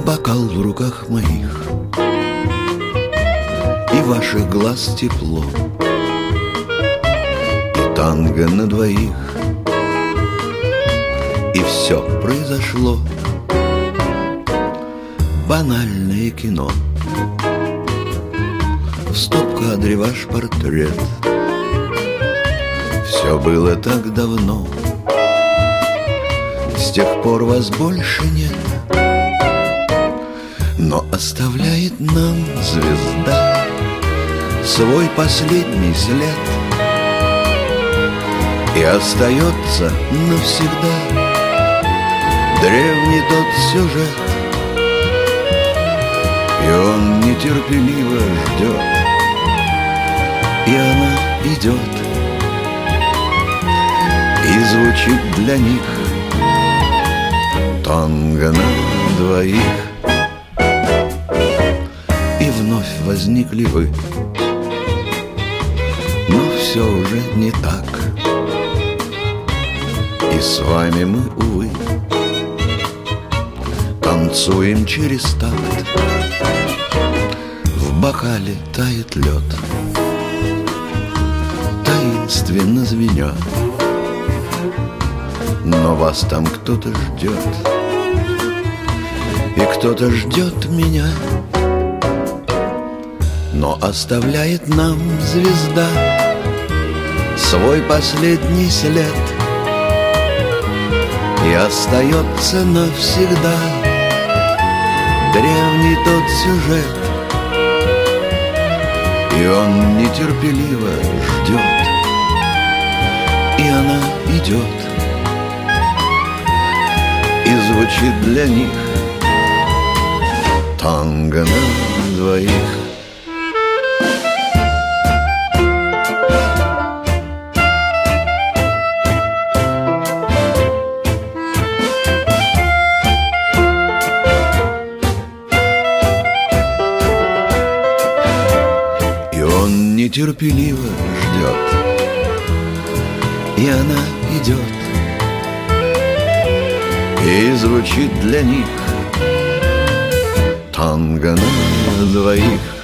Бокал в руках моих, и ваших глаз тепло, и танго на двоих, и все произошло. Банальное кино. В стоп-кадре ваш портрет. Все было так давно, с тех пор вас больше нет. Но оставляет нам звезда свой последний след, и остается навсегда древний тот сюжет. И он нетерпеливо ждет, и она идет, и звучит для них танго на двоих. И вновь возникли вы, но все уже не так, и с вами мы, увы, танцуем через такт. В бокале тает лед, таинственно звеня, но вас там кто-то ждет, и кто-то ждет меня. Но оставляет нам звезда свой последний след, и остается навсегда древний тот сюжет. И он нетерпеливо ждет, и она идет, и звучит для них танго на двоих. Нетерпеливо ждет, и она идет, и звучит для них танго на двоих.